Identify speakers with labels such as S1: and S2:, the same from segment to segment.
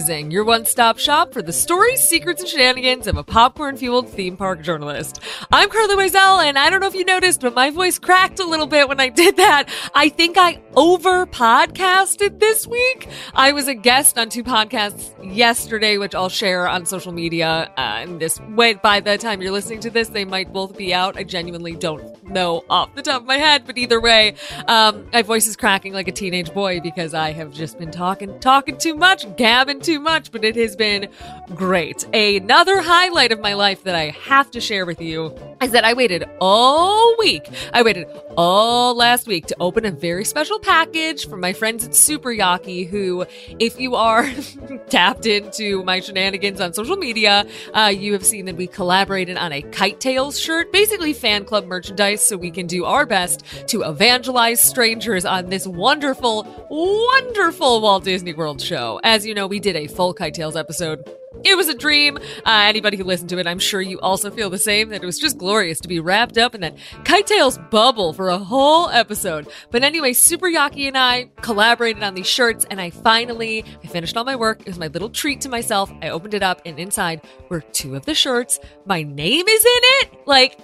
S1: Musing, your one-stop shop for the stories, secrets, and shenanigans of a popcorn-fueled theme park journalist. I'm Carly Wiesel, and I don't know if you noticed, but my voice cracked a little bit when I did that. I think I over-podcasted this week. I was a guest on 2 podcasts yesterday, which I'll share on social media. And this way, by the time you're listening to this, they might both be out. I genuinely don't know off the top of my head, but either way, my voice is cracking like a teenage boy because I have just been talking too much, gabbing too much, but it has been great. Another highlight of my life that I have to share with you is that I waited all week. I waited all last week to open a very special package from my friends at Super Yaki, who, if you are tapped into my shenanigans on social media, you have seen that we collaborated on a Kite Tales shirt, basically fan club merchandise, so we can do our best to evangelize strangers on this wonderful, wonderful Walt Disney World show. As you know, we did a full Kite Tales episode. It was a dream. Anybody who listened to it, I'm sure you also feel the same, that it was just glorious to be wrapped up in that Kite Tales bubble for a whole episode. But anyway, Super Yaki and I collaborated on these shirts, and I finished all my work. It was my little treat to myself. I opened it up, and inside were 2 of the shirts. My name is in it. Like,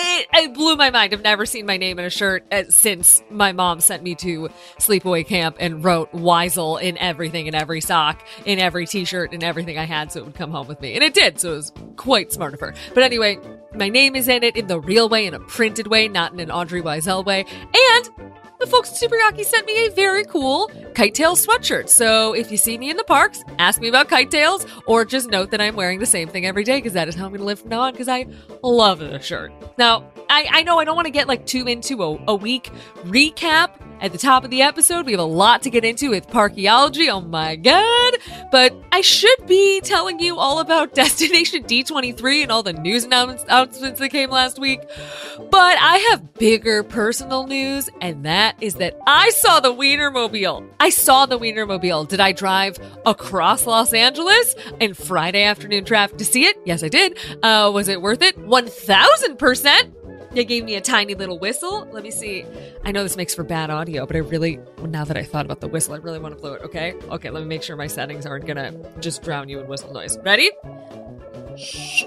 S1: it blew my mind. I've never seen my name in a shirt since my mom sent me to sleepaway camp and wrote Wiesel in everything, in every sock, in every t-shirt, in everything I had, so it would come home with me. And it did, so it was quite smart of her. But anyway, my name is in it in the real way, in a printed way, not in an Audrey Wiesel way. And the folks at Super Yaki sent me a very cool Kite Tales sweatshirt. So if you see me in the parks, ask me about Kite Tales, or just note that I'm wearing the same thing every day, because that is how I'm going to live from now on, because I love the shirt. Now, I know I don't want to get too into a week recap at the top of the episode. We have a lot to get into with Parkeology. Oh my god. But I should be telling you all about Destination D23 and all the news announcements that came last week. But I have bigger personal news, and that is that I saw the Wienermobile. Did I drive across Los Angeles in Friday afternoon traffic to see it? Yes, I did. Was it worth it? 1000%. They gave me a tiny little whistle. Let me see. I know this makes for bad audio, but now that I thought about the whistle, I really want to blow it, okay? Okay, let me make sure my settings aren't gonna just drown you in whistle noise. Ready? It's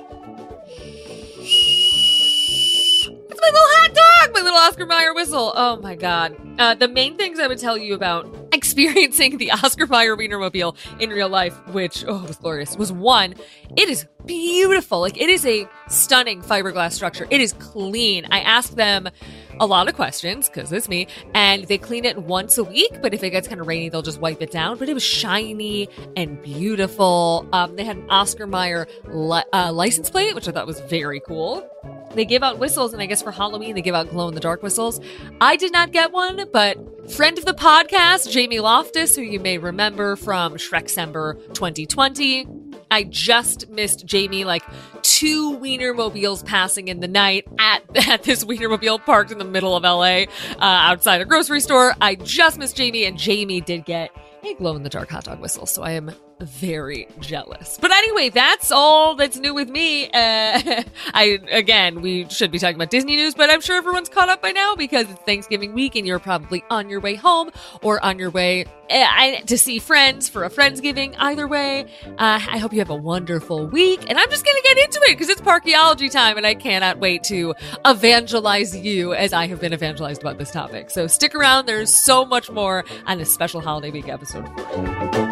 S1: my little hot dog! My little Oscar Mayer whistle. Oh my god. The main things I would tell you about experiencing the Oscar Mayer Wienermobile in real life, which, was glorious, was 1, it is beautiful. It is a stunning fiberglass structure. It is clean. I asked them a lot of questions, because it's me, and they clean it once a week, but if it gets kind of rainy, they'll just wipe it down. But it was shiny and beautiful. They had an Oscar Mayer license plate, which I thought was very cool. They give out whistles, and I guess for Halloween, they give out glow-in-the-dark whistles. I did not get one, but friend of the podcast, Jamie Loftus, who you may remember from Shreksember 2020, I just missed Jamie 2 Wienermobiles passing in the night at this Wienermobile parked in the middle of LA, outside a grocery store. I just missed Jamie, and Jamie did get a glow-in-the-dark hot dog whistle, so I am very jealous. But anyway, that's all that's new with me. We should be talking about Disney news, but I'm sure everyone's caught up by now because it's Thanksgiving week and you're probably on your way home or on your way to see friends for a Friendsgiving. Either way, I hope you have a wonderful week, and I'm just gonna get into it because it's Parkeology time, and I cannot wait to evangelize you as I have been evangelized about this topic. So stick around, there's so much more on this special holiday week episode for you.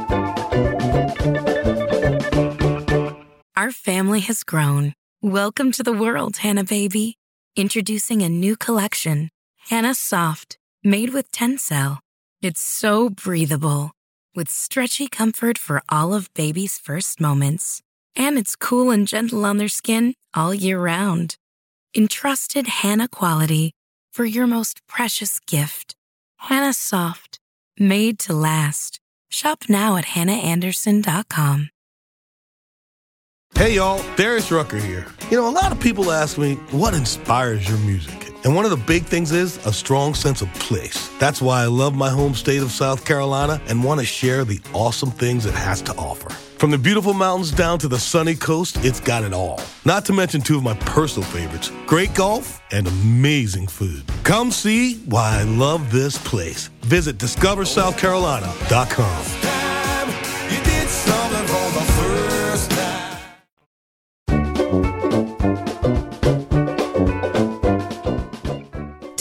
S2: Our family has grown. Welcome to the world, Hannah baby. Introducing a new collection, Hannah Soft, made with Tencel. It's so breathable, with stretchy comfort for all of baby's first moments. And it's cool and gentle on their skin all year round. Entrusted Hannah quality for your most precious gift. Hannah Soft, made to last. Shop now at hannahanderson.com.
S3: Hey y'all, Darius Rucker here. A lot of people ask me, what inspires your music? And one of the big things is a strong sense of place. That's why I love my home state of South Carolina and want to share the awesome things it has to offer. From the beautiful mountains down to the sunny coast, it's got it all. Not to mention 2 of my personal favorites, great golf and amazing food. Come see why I love this place. Visit discoversouthcarolina.com.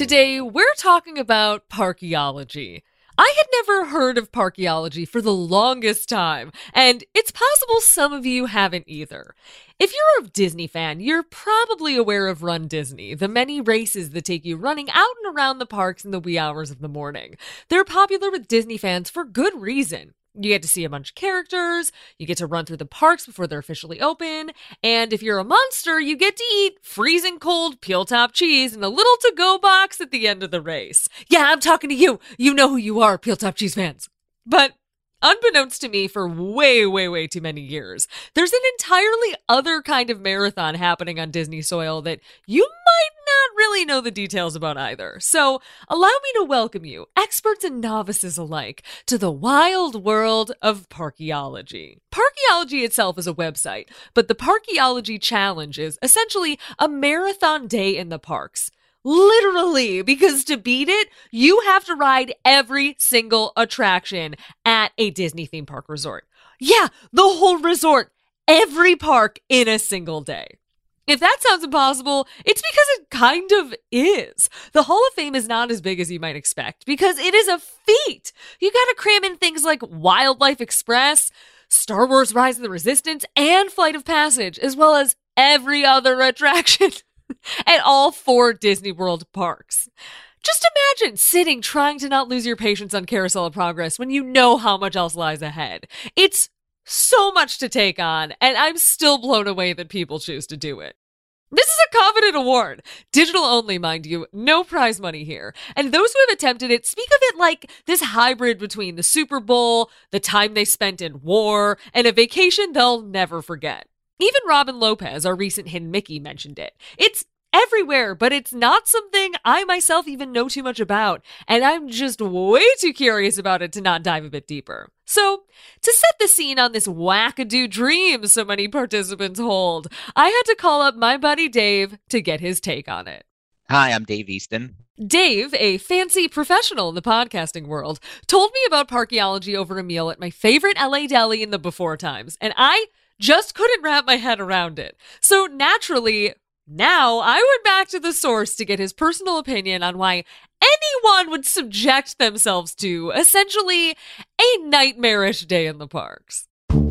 S1: Today, we're talking about parkeology. I had never heard of parkeology for the longest time, and it's possible some of you haven't either. If you're a Disney fan, you're probably aware of Run Disney, the many races that take you running out and around the parks in the wee hours of the morning. They're popular with Disney fans for good reason. You get to see a bunch of characters, you get to run through the parks before they're officially open, and if you're a monster, you get to eat freezing cold peel-top cheese in a little to-go box at the end of the race. Yeah, I'm talking to you. You know who you are, peel-top cheese fans. But unbeknownst to me for way too many years, there's an entirely other kind of marathon happening on Disney soil that you might not really know the details about either. So allow me to welcome you, experts and novices alike, to the wild world of parkeology. Parkeology itself is a website, but the Parkeology Challenge is essentially a marathon day in the parks. Literally, because to beat it, you have to ride every single attraction at a Disney theme park resort. Yeah, the whole resort, every park in a single day. If that sounds impossible, it's because it kind of is. The Hall of Fame is not as big as you might expect because it is a feat. You gotta cram in things like Wildlife Express, Star Wars Rise of the Resistance, and Flight of Passage, as well as every other attraction at all 4 Disney World parks. Just imagine sitting trying to not lose your patience on Carousel of Progress when you know how much else lies ahead. It's so much to take on, and I'm still blown away that people choose to do it. This is a coveted award. Digital only, mind you, no prize money here. And those who have attempted it speak of it like this hybrid between the Super Bowl, the time they spent in war, and a vacation they'll never forget. Even Robin Lopez, our recent Hidden Mickey, mentioned it. It's everywhere, but it's not something I myself even know too much about, and I'm just way too curious about it to not dive a bit deeper. So, to set the scene on this wackadoo dream so many participants hold, I had to call up my buddy Dave to get his take on it.
S4: Hi, I'm Dave Easton.
S1: Dave, a fancy professional in the podcasting world, told me about parkeology over a meal at my favorite LA deli in the before times, and I just couldn't wrap my head around it. So naturally, now I went back to the source to get his personal opinion on why anyone would subject themselves to, essentially, a nightmarish day in the parks.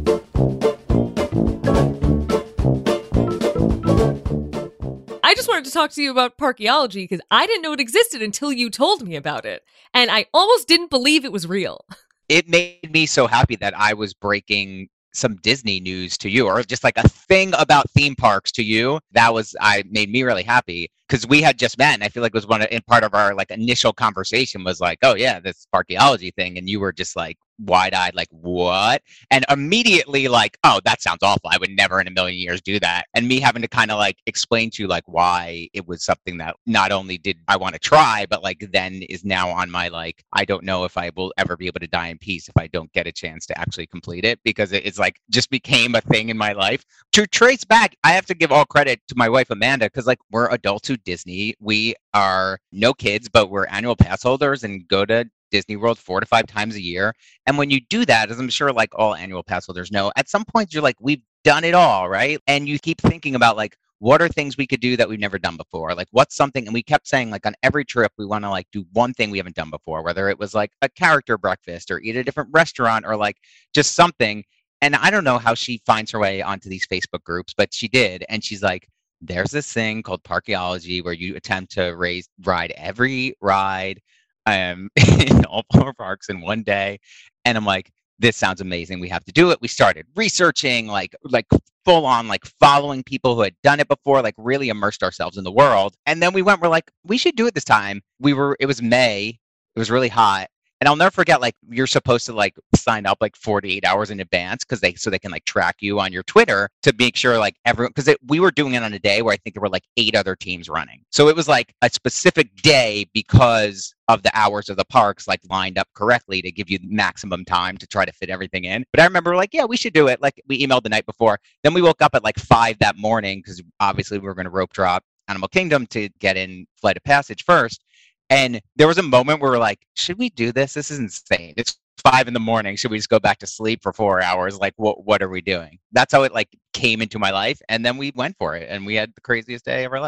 S1: I just wanted to talk to you about parkeology because I didn't know it existed until you told me about it. And I almost didn't believe it was real.
S4: It made me so happy that I was breaking some Disney news to you, or just like a thing about theme parks to you. Made me really happy because we had just met, and I feel like it was in part of our like initial conversation was like, oh yeah, this parkeology thing, and you were just like wide-eyed, like what? And immediately like, oh, that sounds awful. I would never in a million years do that. And me having to kind of like explain to you like why it was something that not only did I want to try, but like then is now on my like, I don't know if I will ever be able to die in peace if I don't get a chance to actually complete it, because it's like just became a thing in my life. To trace back, I have to give all credit to my wife Amanda, because like we're adults who Disney. We are no kids, but we're annual pass holders and go to Disney World 4 to 5 times a year. And when you do that, as I'm sure like all annual pass holders know, at some point you're like, we've done it all, right? And you keep thinking about like, what are things we could do that we've never done before? Like what's something, and we kept saying like on every trip, we want to like do one thing we haven't done before, whether it was like a character breakfast or eat at a different restaurant or like just something. And I don't know how she finds her way onto these Facebook groups, but she did. And she's like, there's this thing called parkeology where you attempt to ride every ride in all 4 parks in one day. And I'm like, this sounds amazing. We have to do it. We started researching, like full on, like following people who had done it before, like really immersed ourselves in the world. And then we're like, we should do it this time. It was May. It was really hot. And I'll never forget, like, you're supposed to like sign up like 48 hours in advance so they can like track you on your Twitter to make sure like everyone, because we were doing it on a day where I think there were like 8 other teams running. So it was like a specific day because of the hours of the parks like lined up correctly to give you maximum time to try to fit everything in. But I remember like, yeah, we should do it. Like we emailed the night before. Then we woke up at like 5 that morning because obviously we were going to rope drop Animal Kingdom to get in Flight of Passage first. And there was a moment where we're like, should we do this? This is insane. It's 5 a.m. Should we just go back to sleep for 4 hours? Like, what are we doing? That's how it like came into my life. And then we went for it and we had the craziest day of our life.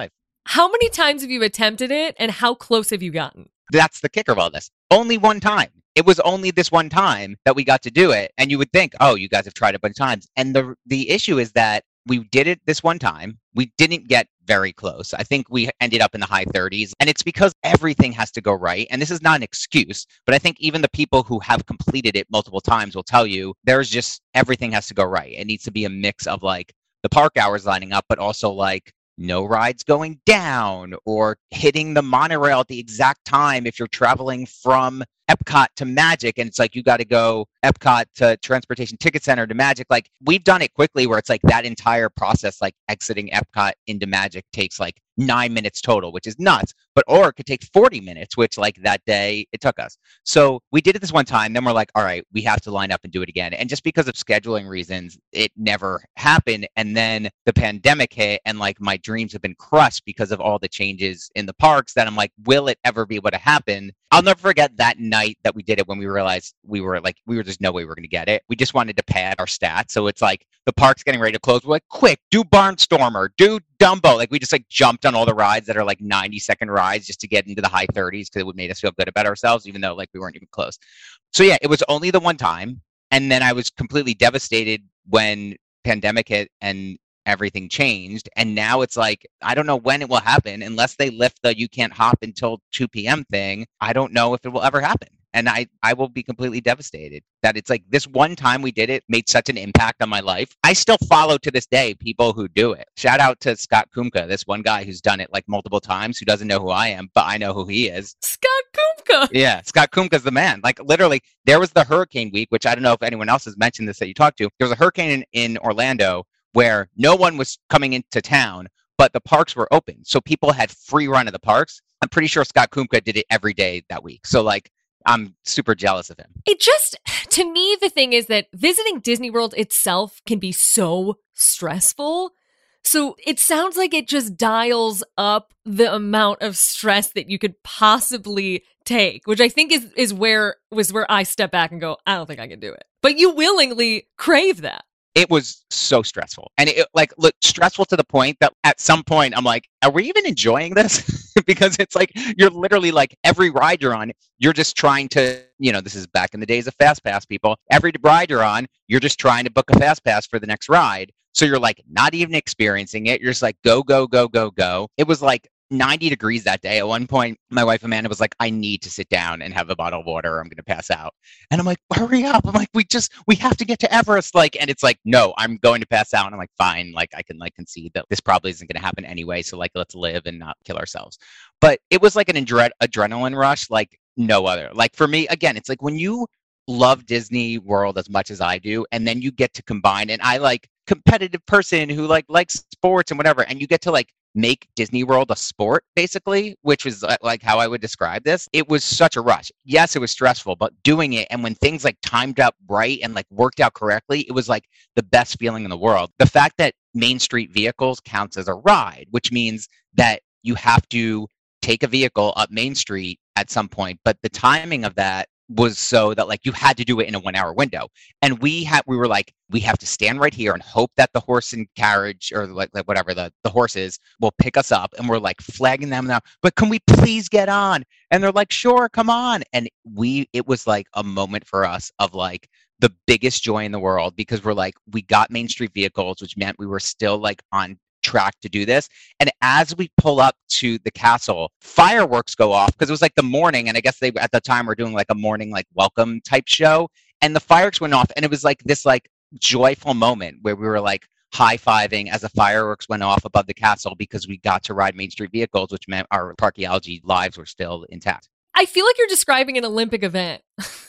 S1: How many times have you attempted it and how close have you gotten?
S4: That's the kicker of all this. Only one time. It was only this one time that we got to do it. And you would think, oh, you guys have tried a bunch of times. And the issue is that we did it this one time. We didn't get very close. I think we ended up in the high 30s. And it's because everything has to go right. And this is not an excuse, but I think even the people who have completed it multiple times will tell you there's just everything has to go right. It needs to be a mix of like the park hours lining up, but also like no rides going down or hitting the monorail at the exact time if you're traveling from Epcot to Magic and it's like you got to go Epcot to Transportation Ticket Center to Magic. Like we've done it quickly where it's like that entire process, like exiting Epcot into Magic takes like 9 minutes total, which is nuts. Or it could take 40 minutes, which like that day it took us. So we did it this one time. Then we're like, all right, we have to line up and do it again. And just because of scheduling reasons, it never happened. And then the pandemic hit and like my dreams have been crushed because of all the changes in the parks that I'm like, will it ever be able to happen? I'll never forget that night that we did it when we realized we were just no way we were going to get it. We just wanted to pad our stats. So it's like the park's getting ready to close. We're like, quick, do Barnstormer, do Dumbo. Like we just like jumped on all the rides that are like 90-second rides just to get into the high 30s because it would make us feel good about ourselves, even though like we weren't even close. So yeah, it was only the one time. And then I was completely devastated when pandemic hit and everything changed. And now it's like, I don't know when it will happen unless they lift the you can't hop until 2 p.m. thing. I don't know if it will ever happen. And I will be completely devastated that it's like this one time we did it made such an impact on my life. I still follow to this day people who do it. Shout out to Scott Kumka, this one guy who's done it like multiple times, who doesn't know who I am, but I know who he is.
S1: Scott Kumka.
S4: Yeah, Scott Kumka's the man. Like literally, there was the hurricane week, which I don't know if anyone else has mentioned this that you talked to. There was a hurricane in Orlando where no one was coming into town, but the parks were open. So people had free run of the parks. I'm pretty sure Scott Kumka did it every day that week. So like, I'm super jealous of him.
S1: It just, to me, the thing is that visiting Disney World itself can be so stressful. So it sounds like it just dials up the amount of stress that you could possibly take, which I think is where I step back and go, I don't think I can do it. But you willingly crave that.
S4: It was so stressful. And it like look stressful to the point that at some point I'm like, are we even enjoying this? Because it's like you're literally like every ride you're on, you're just trying to, this is back in the days of Fast Pass, people. Every ride you're on, you're just trying to book a Fast Pass for the next ride. So you're like not even experiencing it. You're just like go, go, go, go, go. It was like 90 degrees that day. At one point, my wife Amanda was like, I need to sit down and have a bottle of water or I'm going to pass out. And I'm like, hurry up. I'm like, we have to get to Everest. Like, and it's like, no, I'm going to pass out. And I'm like, fine. Like, I can like concede that this probably isn't going to happen anyway. So like, let's live and not kill ourselves. But it was like an adrenaline rush, like no other. Like for me, again, it's like when you love Disney World as much as I do, and then you get to combine, and I like competitive person who likes sports and whatever, and you get to like make Disney World a sport, basically, which was like how I would describe this. It was such a rush. Yes, it was stressful, but doing it and when things like timed up right and like worked out correctly, it was like the best feeling in the world. The fact that Main Street vehicles counts as a ride, which means that you have to take a vehicle up Main Street at some point, but the timing of that was so that like you had to do it in a 1 hour window. And we were like, we have to stand right here and hope that the horse and carriage or like whatever the horses will pick us up. And we're like flagging them now, but can we please get on? And they're like, sure, come on. And it was like a moment for us of like the biggest joy in the world because we're like, we got Main Street vehicles, which meant we were still like on track to do this. And as we pull up to the castle, fireworks go off because it was like the morning, and I guess they at the time were doing like a morning like welcome type show, and the fireworks went off, and it was like this like joyful moment where we were like high-fiving as the fireworks went off above the castle because we got to ride Main Street vehicles, which meant our Parkeology lives were still intact.
S1: I feel like you're describing an Olympic event.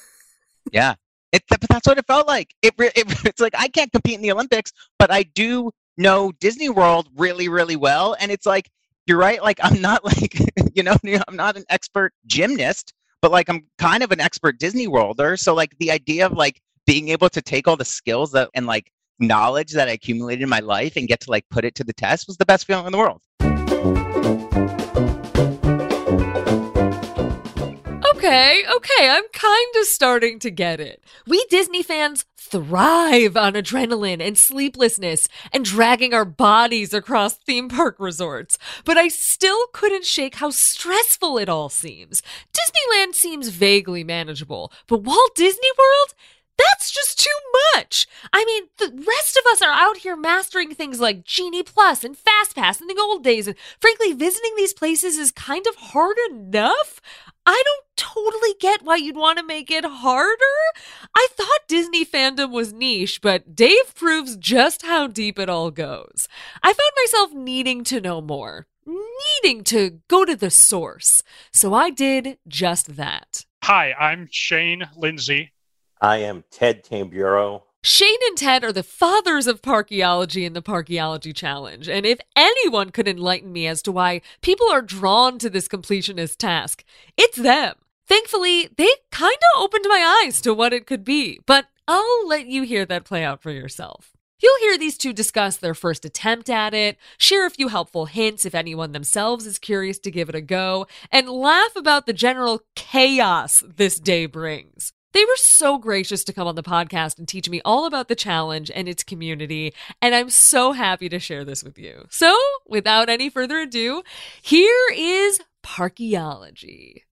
S4: Yeah, but that's what it felt like. It's like I can't compete in the Olympics, but I do know Disney World really, really well. And it's like, you're right. Like, I'm not like, I'm not an expert gymnast, but like, I'm kind of an expert Disney Worlder. So like the idea of like being able to take all the skills and like knowledge that I accumulated in my life and get to like put it to the test was the best feeling in the world.
S1: Okay, I'm kind of starting to get it. We Disney fans thrive on adrenaline and sleeplessness and dragging our bodies across theme park resorts. But I still couldn't shake how stressful it all seems. Disneyland seems vaguely manageable, but Walt Disney World? That's just too much. I mean, the rest of us are out here mastering things like Genie Plus and FastPass in the old days, and frankly, visiting these places is kind of hard enough. I don't totally get why you'd want to make it harder. I thought Disney fandom was niche, but Dave proves just how deep it all goes. I found myself needing to know more, needing to go to the source. So I did just that.
S5: Hi, I'm Shane Lindsay.
S6: I am Ted Tamburo.
S1: Shane and Ted are the fathers of Parkeology in the Parkeology Challenge, and if anyone could enlighten me as to why people are drawn to this completionist task, it's them. Thankfully, they kind of opened my eyes to what it could be, but I'll let you hear that play out for yourself. You'll hear these two discuss their first attempt at it, share a few helpful hints if anyone themselves is curious to give it a go, and laugh about the general chaos this day brings. They were so gracious to come on the podcast and teach me all about the challenge and its community, and I'm so happy to share this with you. So, without any further ado, here is Parkeology.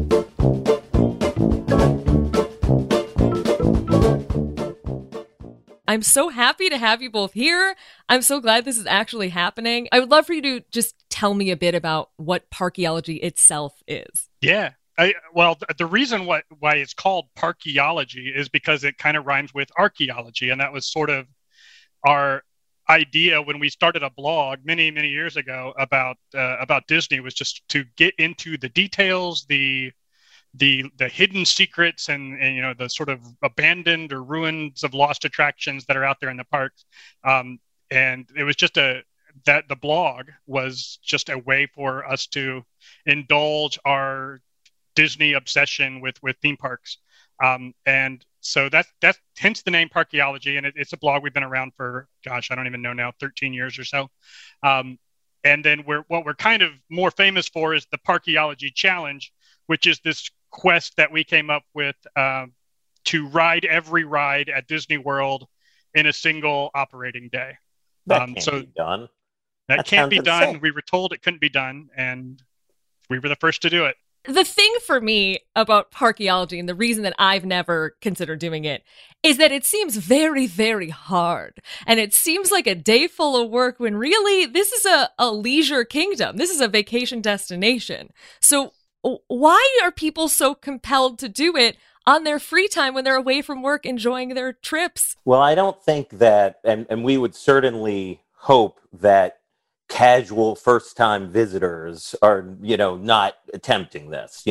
S1: I'm so happy to have you both here. I'm so glad this is actually happening. I would love for you to just tell me a bit about what Parkeology itself is.
S5: Yeah. The reason why it's called Parkeology is because it kind of rhymes with archaeology, and that was sort of our idea when we started a blog many years ago about Disney, was just to get into the details, the hidden secrets, and the sort of abandoned or ruins of lost attractions that are out there in the parks. And it was just that the blog was just a way for us to indulge our Disney obsession with theme parks, and so that's hence the name Parkeology, and it's a blog we've been around for, I don't even know now, 13 years or so. And then what we're kind of more famous for is the Parkeology Challenge, which is this quest that we came up with to ride every ride at Disney World in a single operating day.
S6: That can't be done.
S5: That can't be done. We were told it couldn't be done, and we were the first to do it.
S1: The thing for me about Parkeology, and the reason that I've never considered doing it, is that it seems very, very hard. And it seems like a day full of work when really this is a leisure kingdom. This is a vacation destination. So why are people so compelled to do it on their free time when they're away from work enjoying their trips?
S6: Well, I don't think that, and we would certainly hope that casual first-time visitors are, not attempting this,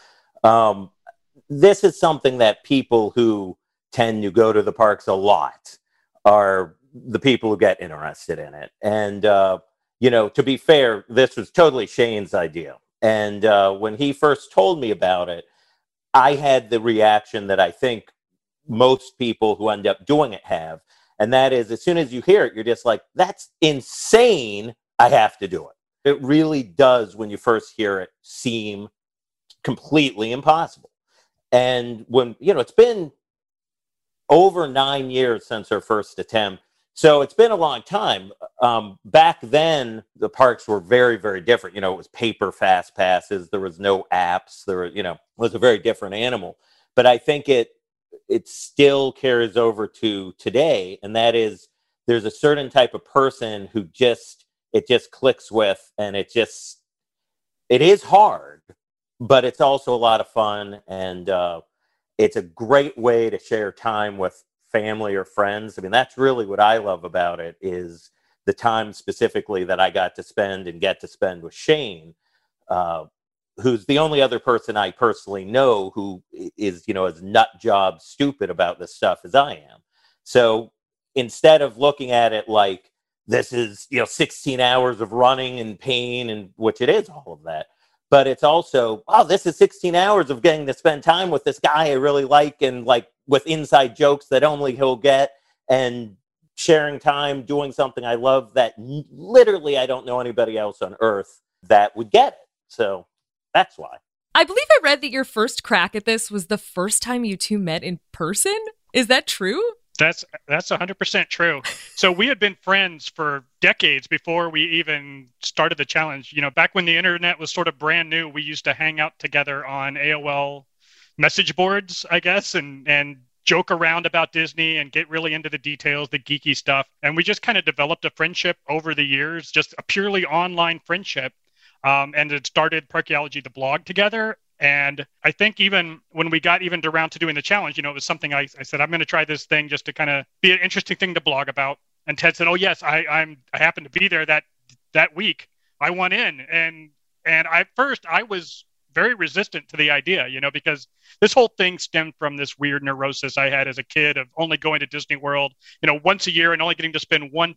S6: This is something that people who tend to go to the parks a lot are the people who get interested in it. And, to be fair, this was totally Shane's idea. And when he first told me about it, I had the reaction that I think most people who end up doing it have. And that is, as soon as you hear it, you're just like, that's insane. I have to do it. It really does, when you first hear it, seem completely impossible. And when, it's been over 9 years since our first attempt. So it's been a long time. Back then, the parks were very, very different. It was paper fast passes. There was no apps. It was a very different animal. But I think it still carries over to today. And that is, there's a certain type of person who it just clicks with, and it is hard, but it's also a lot of fun. And it's a great way to share time with family or friends. I mean, that's really what I love about it, is the time specifically that I get to spend with Shane, who's the only other person I personally know who is, as nut job stupid about this stuff as I am. So instead of looking at it like this is, 16 hours of running and pain, and which it is, all of that, but it's also, this is 16 hours of getting to spend time with this guy I really like, and like with inside jokes that only he'll get, and sharing time doing something I love that literally I don't know anybody else on earth that would get it. So that's why.
S1: I believe I read that your first crack at this was the first time you two met in person. Is that true?
S5: That's 100% true. So we had been friends for decades before we even started the challenge. You know, back when the internet was sort of brand new, we used to hang out together on AOL message boards, I guess, and joke around about Disney and get really into the details, the geeky stuff. And we just kind of developed a friendship over the years, just a purely online friendship. And it started Parkeology, the blog, together. And I think even when we got even around to doing the challenge, you know, it was something I said, I'm going to try this thing just to kind of be an interesting thing to blog about. And Ted said, oh, yes, I happened to be there that week. I went in. And at first I was very resistant to the idea, you know, because this whole thing stemmed from this weird neurosis I had as a kid of only going to Disney World, you know, once a year and only getting to spend one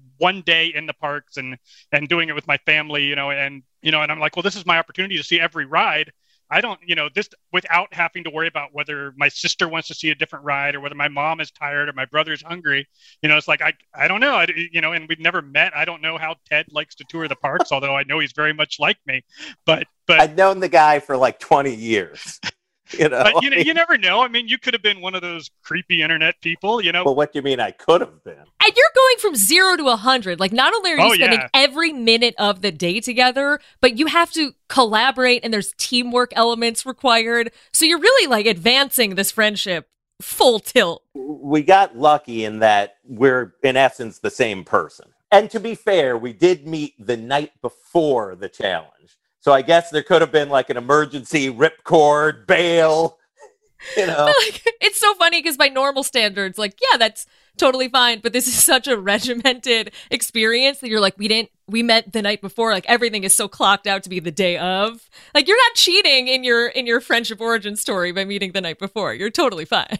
S5: day in the parks and doing it with my family, you know, and I'm like, well, this is my opportunity to see every ride. I don't, you know, this without having to worry about whether my sister wants to see a different ride or whether my mom is tired or my brother's hungry. You know, it's like, I don't know, you know, and we've never met. I don't know how Ted likes to tour the parks, although I know he's very much like me. But
S6: I've known the guy for like 20 years. You know,
S5: but you never know. I mean, you could have been one of those creepy internet people, you know.
S6: Well, what do you mean I could have been?
S1: And you're going from 0 to 100. Like, not only are you spending every minute of the day together, but you have to collaborate and there's teamwork elements required. So you're really like advancing this friendship full tilt.
S6: We got lucky in that we're in essence the same person. And to be fair, we did meet the night before the challenge. So I guess there could have been like an emergency ripcord, bail, you know.
S1: Like, it's so funny because by normal standards, like, yeah, that's totally fine. But this is such a regimented experience that you're like, we met the night before. Like, everything is so clocked out to be the day of. Like, you're not cheating in your friendship origin story by meeting the night before. You're totally fine.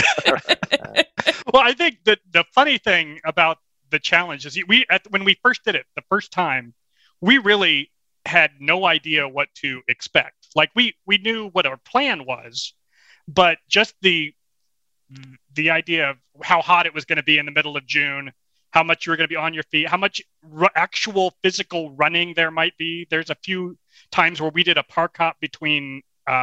S5: Well, I think that the funny thing about the challenge is when we first did it the first time, we really had no idea what to expect. Like we knew what our plan was, but just the idea of how hot it was going to be in the middle of June, how much you were going to be on your feet, how much actual physical running there might be. There's a few times where we did a park hop between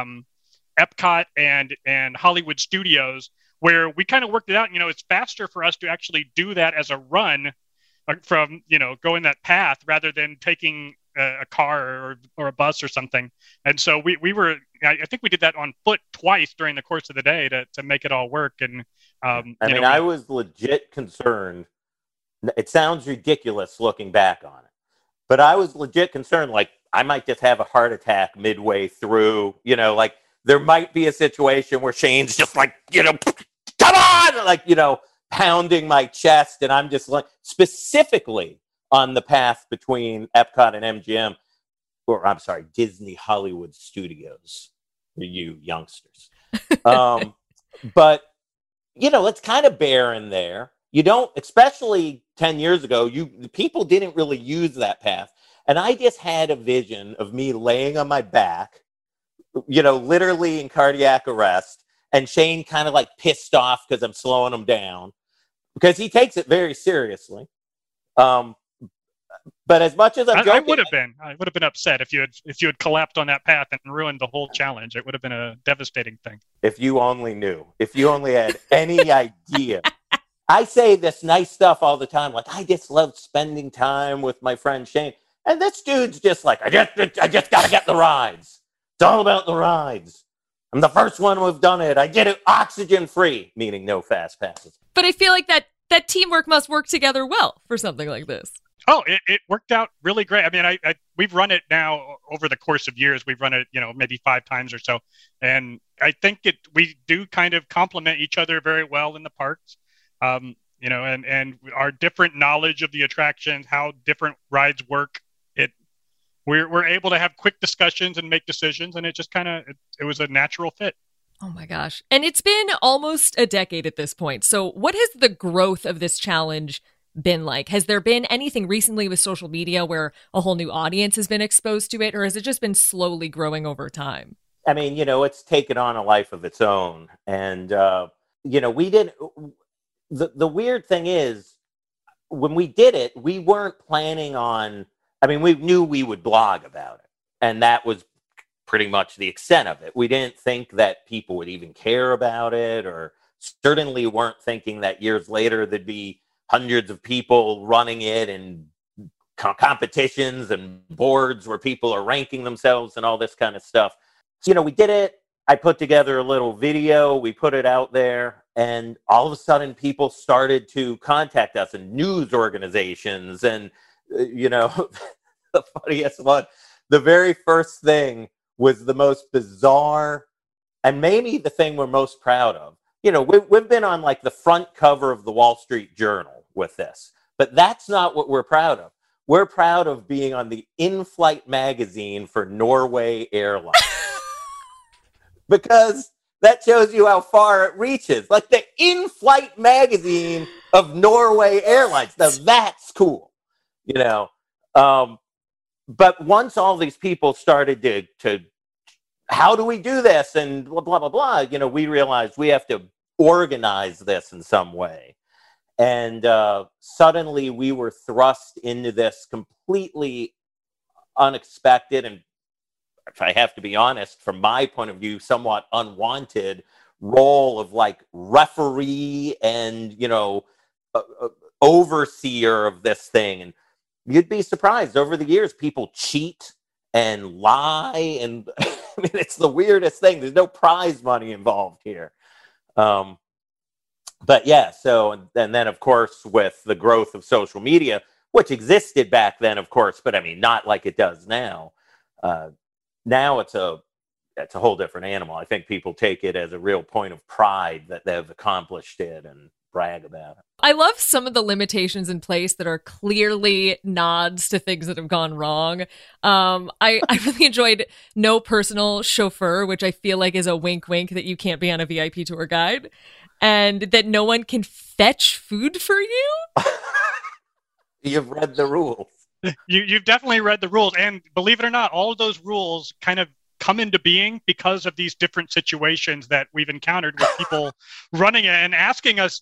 S5: Epcot and Hollywood Studios, where we kind of worked it out. You know, it's faster for us to actually do that as a run from, you know, going that path rather than taking a car or a bus or something. And so we were, I think we did that on foot twice during the course of the day to make it all work. And
S6: I was legit concerned. It sounds ridiculous looking back on it, but I was legit concerned, like I might just have a heart attack midway through, you know, like there might be a situation where Shane's just like, you know, come on, like, you know, pounding my chest. And I'm just like, specifically on the path between Epcot and MGM, or I'm sorry, Disney Hollywood Studios, for you youngsters. But, you know, it's kind of barren there. You don't, especially 10 years ago, people didn't really use that path. And I just had a vision of me laying on my back, you know, literally in cardiac arrest, and Shane kind of like pissed off because I'm slowing him down, because he takes it very seriously. But as much as I'm joking,
S5: I would have been upset if you had collapsed on that path and ruined the whole challenge. It would have been a devastating thing.
S6: If you only knew, if you only had any idea. I say this nice stuff all the time, like I just love spending time with my friend Shane, and this dude's just like, I just gotta get the rides. It's all about the rides. I'm the first one who've done it. I did it oxygen free, meaning no fast passes.
S1: But I feel like that teamwork must work together well for something like this.
S5: Oh, it worked out really great. I mean, we've run it now over the course of years. We've run it, you know, maybe 5 times or so. And I think we do kind of complement each other very well in the parks. You know, and our different knowledge of the attractions, how different rides work. We're able to have quick discussions and make decisions. And it just kind of, it was a natural fit.
S1: Oh my gosh. And it's been almost a decade at this point. So what has the growth of this challenge been like? Has there been anything recently with social media where a whole new audience has been exposed to it, or has it just been slowly growing over time?
S6: I mean, you know, it's taken on a life of its own. And, you know, the weird thing is, when we did it, we weren't planning on, I mean, we knew we would blog about it. And that was pretty much the extent of it. We didn't think that people would even care about it, or certainly weren't thinking that years later there'd be hundreds of people running it and competitions and boards where people are ranking themselves and all this kind of stuff. So, we did it. I put together a little video. We put it out there, and all of a sudden people started to contact us, and news organizations, and, the funniest one, the very first thing was the most bizarre, and maybe the thing we're most proud of. We've been on like the front cover of the Wall Street Journal with this, but that's not what we're proud of. We're proud of being on the in-flight magazine for Norway Airlines. Because that shows you how far it reaches. Like the in-flight magazine of Norway Airlines. Now that's cool, But once all these people started to how do we do this? And blah, blah, blah, blah. We realized we have to organize this in some way. And suddenly we were thrust into this completely unexpected, and if I have to be honest, from my point of view, somewhat unwanted role of like referee and, overseer of this thing. And you'd be surprised, over the years, people cheat and lie. And it's the weirdest thing. There's no prize money involved here. But yeah, and then of course, with the growth of social media, which existed back then, of course, but not like it does now. Now it's a whole different animal. I think people take it as a real point of pride that they've accomplished it and brag about it.
S1: I love some of the limitations in place that are clearly nods to things that have gone wrong. I really enjoyed no personal chauffeur, which I feel like is a wink wink that you can't be on a VIP tour guide, and that no one can fetch food for you.
S6: You've read the rules.
S5: You've definitely read the rules, and believe it or not, all of those rules kind of come into being because of these different situations that we've encountered with people running it and asking us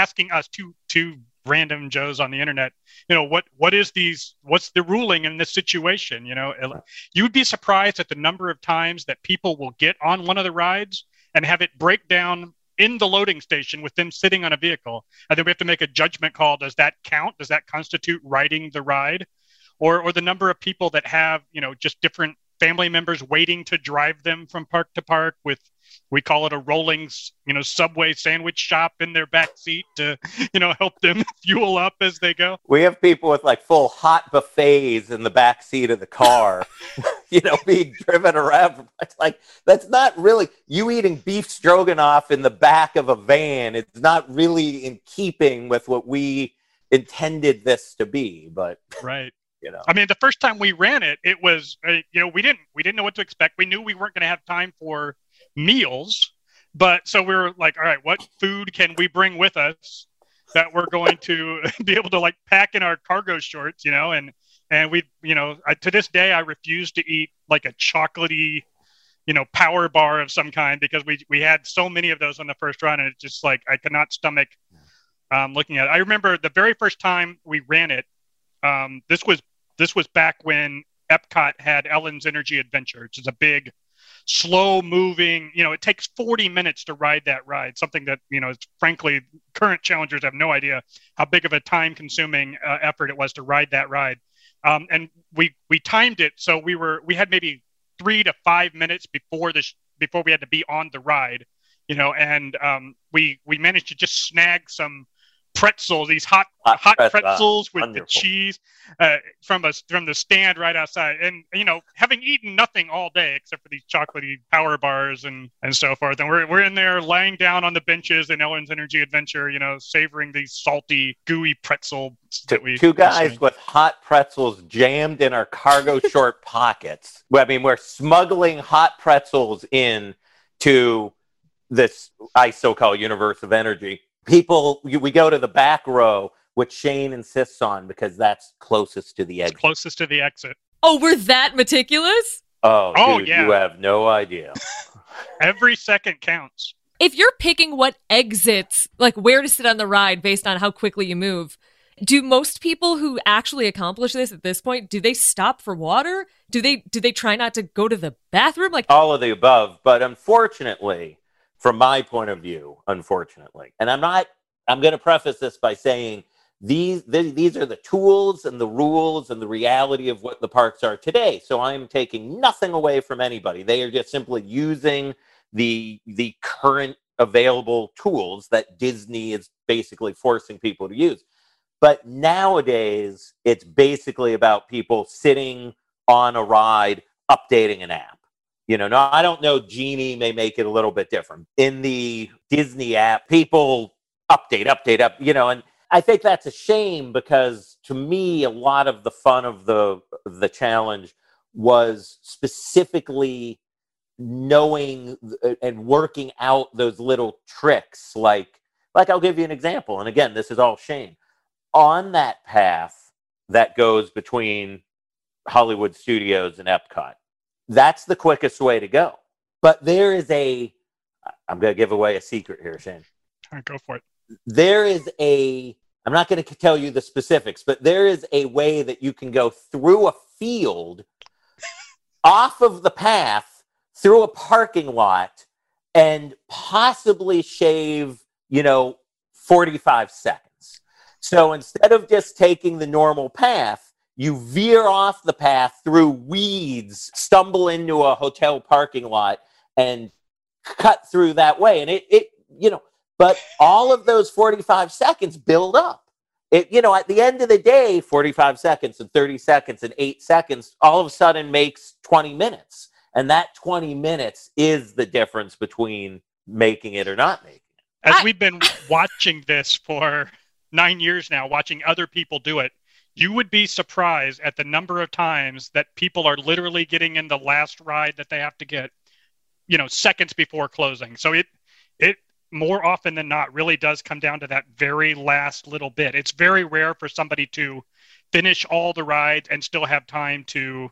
S5: two random Joes on the internet, what's the ruling in this situation? You'd be surprised at the number of times that people will get on one of the rides and have it break down in the loading station with them sitting on a vehicle. And then we have to make a judgment call. Does that count? Does that constitute riding the ride? Or the number of people that have, just different family members waiting to drive them from park to park with, we call it a rolling, Subway sandwich shop in their back seat to, help them fuel up as they go.
S6: We have people with like full hot buffets in the back seat of the car, being driven around. It's like, that's not really, you eating beef stroganoff in the back of a van. It's not really in keeping with what we intended this to be, but
S5: right. The first time we ran it, it was, we didn't know what to expect. We knew we weren't going to have time for meals, but so we were like, all right, what food can we bring with us that we're going to be able to like pack in our cargo shorts, and we, to this day, I refuse to eat like a chocolatey, power bar of some kind, because we had so many of those on the first run, and it's just like, I could not stomach looking at it. I remember the very first time we ran it, this was back when Epcot had Ellen's Energy Adventure, which is a big, slow-moving, it takes 40 minutes to ride that ride, something that, frankly, current challengers have no idea how big of a time-consuming effort it was to ride that ride. And we timed it, so we had maybe 3 to 5 minutes before we had to be on the ride, and we managed to just snag some pretzels, these hot pretzels with wonderful. The cheese from the stand right outside. And, having eaten nothing all day except for these chocolatey power bars and so forth. And we're in there lying down on the benches in Ellen's Energy Adventure, savoring these salty, gooey pretzels that we...
S6: Two guys with hot pretzels jammed in our cargo short pockets. We're smuggling hot pretzels in to this so-called universe of energy. People, we go to the back row, which Shane insists on because that's closest to the exit.
S5: It's closest to the exit.
S1: Oh, we're that meticulous?
S6: Oh, dude, yeah. You have no idea.
S5: Every second counts.
S1: If you're picking what exits, like where to sit on the ride based on how quickly you move, Do most people who actually accomplish this at this point, do they stop for water? Do they try not to go to the bathroom? Like
S6: all of the above, but unfortunately, from my point of view, unfortunately, and I'm going to preface this by saying these are the tools and the rules and the reality of what the parks are today. So I'm taking nothing away from anybody. They are just simply using the current available tools that Disney is basically forcing people to use. But nowadays, it's basically about people sitting on a ride, updating an app. Now I don't know, Genie may make it a little bit different. In the Disney app, people update, and I think that's a shame because to me, a lot of the fun of the challenge was specifically knowing and working out those little tricks. Like I'll give you an example. And again, this is all Shane. On that path that goes between Hollywood Studios and Epcot, that's the quickest way to go. But there is I'm going to give away a secret here, Shane.
S5: All right, go for it.
S6: I'm not going to tell you the specifics, but there is a way that you can go through a field, off of the path, through a parking lot, and possibly shave, 45 seconds. So instead of just taking the normal path, you veer off the path through weeds, stumble into a hotel parking lot, and cut through that way. And but all of those 45 seconds build up. At the end of the day, 45 seconds and 30 seconds and 8 seconds all of a sudden makes 20 minutes. And that 20 minutes is the difference between making it or not making it.
S5: As we've been watching this for 9 years now, watching other people do it, you would be surprised at the number of times that people are literally getting in the last ride that they have to get, seconds before closing. So it more often than not really does come down to that very last little bit. It's very rare for somebody to finish all the rides and still have time to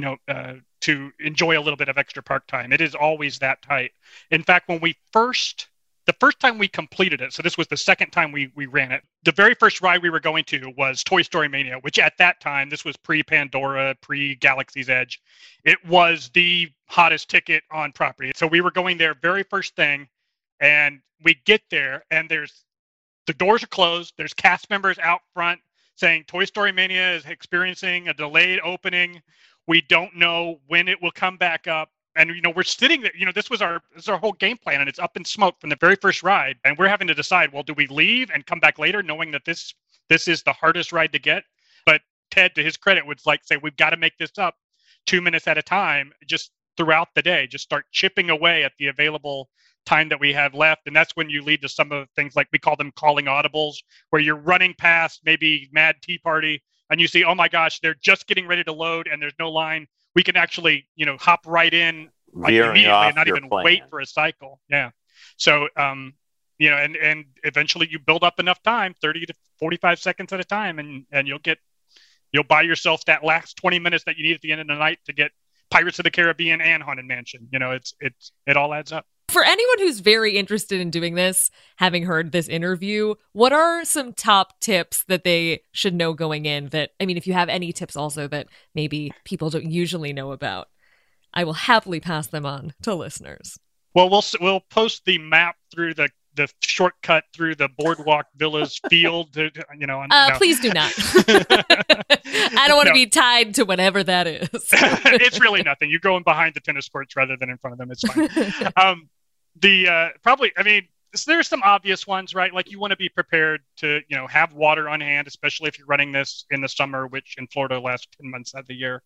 S5: to enjoy a little bit of extra park time. It is always that tight. In fact, when the first time we completed it, so this was the second time we ran it, the very first ride we were going to was Toy Story Mania, which at that time, this was pre-Pandora, pre-Galaxy's Edge. It was the hottest ticket on property. So we were going there very first thing, and we get there, and the doors are closed. There's cast members out front saying Toy Story Mania is experiencing a delayed opening. We don't know when it will come back up. And, we're sitting there, this is our whole game plan, and it's up in smoke from the very first ride. And we're having to decide, well, do we leave and come back later knowing that this is the hardest ride to get? But Ted, to his credit, would say, we've got to make this up 2 minutes at a time, just throughout the day, just start chipping away at the available time that we have left. And that's when you lead to some of the things like we call them calling audibles, where you're running past maybe Mad Tea Party and you see, oh my gosh, they're just getting ready to load and there's no line. We can actually, hop right in immediately and not even wait for a cycle. Yeah. So, and eventually you build up enough time, 30 to 45 seconds at a time, and you'll buy yourself that last 20 minutes that you need at the end of the night to get Pirates of the Caribbean and Haunted Mansion. It all adds up.
S1: For anyone who's very interested in doing this, having heard this interview, what are some top tips that they should know going in if you have any tips also that maybe people don't usually know about, I will happily pass them on to listeners.
S5: Well, we'll post the map through the shortcut through the Boardwalk Villas field.
S1: Please do not. I don't want to be tied to whatever that is.
S5: It's really nothing. You're going behind the tennis courts rather than in front of them. It's fine. There's some obvious ones, right? Like you want to be prepared to, have water on hand, especially if you're running this in the summer, which in Florida lasts 10 months out of the year.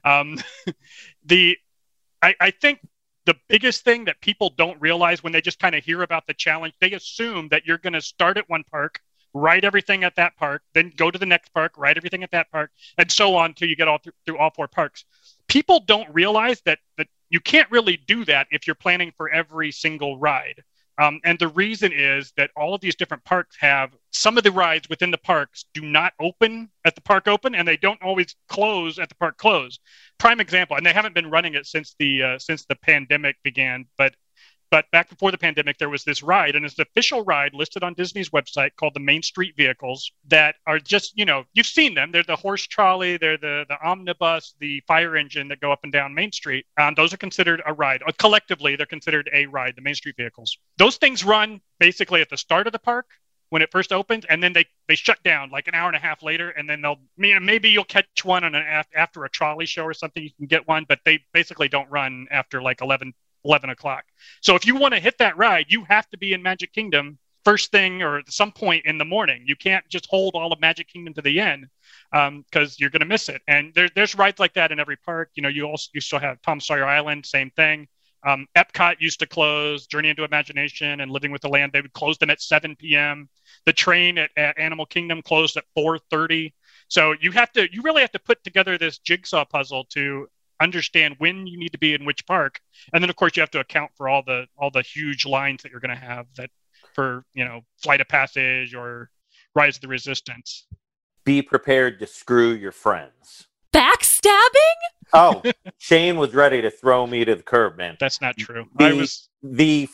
S5: I think the biggest thing that people don't realize when they just kind of hear about the challenge, they assume that you're going to start at one park, ride everything at that park, then go to the next park, ride everything at that park, and so on until you get all through all four parks. People don't realize that you can't really do that if you're planning for every single ride. And the reason is that all of these different parks have some of the rides within the parks do not open at the park open, and they don't always close at the park close. Prime example, and they haven't been running it since the pandemic began, but But back before the pandemic, there was this ride, and it's an official ride listed on Disney's website called the Main Street Vehicles that are just, you've seen them. They're the horse trolley, they're the omnibus, the fire engine that go up and down Main Street. Those are considered a ride. Collectively, they're considered a ride, the Main Street Vehicles. Those things run basically at the start of the park when it first opened, and then they shut down like an hour and a half later, and then maybe you'll catch one on after a trolley show or something. You can get one, but they basically don't run after like 11 o'clock. So if you want to hit that ride, you have to be in Magic Kingdom first thing or at some point in the morning. You can't just hold all of Magic Kingdom to the end because you're going to miss it. And there's rides like that in every park. You still have Tom Sawyer Island, same thing. Epcot used to close, Journey into Imagination and Living with the Land. They would close them at 7 p.m. The train at Animal Kingdom closed at 4:30. So you really have to put together this jigsaw puzzle to understand when you need to be in which park. And then of course you have to account for all the huge lines that you're going to have that for, Flight of Passage or Rise of the Resistance. Be
S6: prepared to screw your friends.
S1: Backstabbing?
S6: Oh, Shane was ready to throw me to the curb, man.
S5: That's not true.
S6: The